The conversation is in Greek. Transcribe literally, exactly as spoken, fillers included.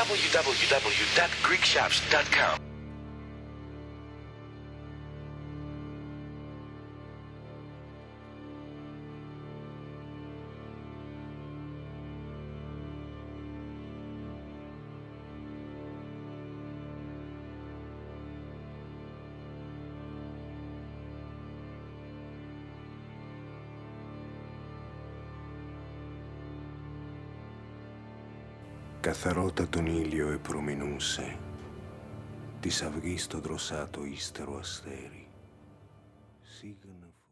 double-u double-u double-u dot greek shops dot com. Καθαρότατον ήλιο επρομηνούσε, της αυγής το δροσάτο ύστερο αστέρι. Σύγναφο